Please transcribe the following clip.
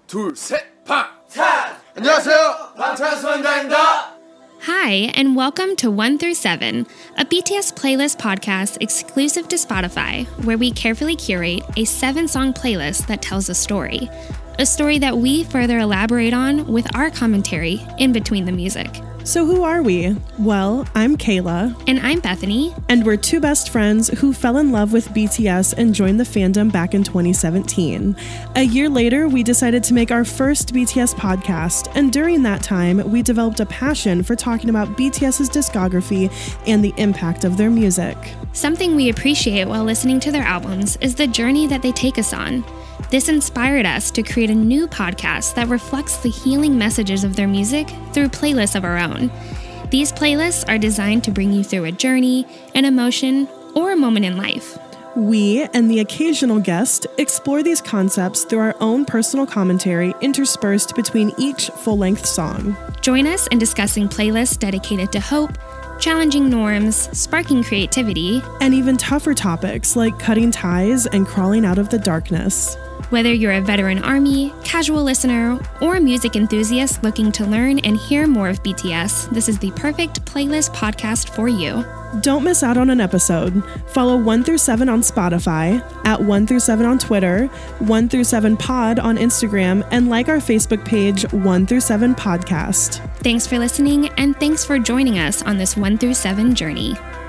둘, 셋, 방! 안녕하세요, 방탄소년단입니다. Hi, and welcome to 1 through 7, a BTS playlist podcast exclusive to Spotify, where we carefully curate a 7-song playlist that tells a story that we further elaborate on with our commentary in between the music. So who are we? Well, I'm Kayla. And I'm Bethany. And we're two best friends who fell in love with BTS and joined the fandom back in 2017. A year later, we decided to make our first BTS podcast, and during that time, we developed a passion for talking about BTS's discography and the impact of their music. Something we appreciate while listening to their albums is the journey that they take us on. This inspired us to create a new podcast that reflects the healing messages of their music through playlists of our own. These playlists are designed to bring you through a journey, an emotion, or a moment in life. We and the occasional guest explore these concepts through our own personal commentary interspersed between each full-length song. Join us in discussing playlists dedicated to hope, challenging norms, sparking creativity, and even tougher topics like cutting ties and crawling out of the darkness. Whether you're a veteran ARMY, casual listener, or a music enthusiast looking to learn and hear more of BTS, this is the perfect playlist podcast for you. Don't miss out on an episode. Follow 1 through 7 on Spotify, at 1 through 7 on Twitter, 1 through 7 pod on Instagram, and like our Facebook page, 1 through 7 podcast. Thanks for listening, and thanks for joining us on this 1 through 7 journey.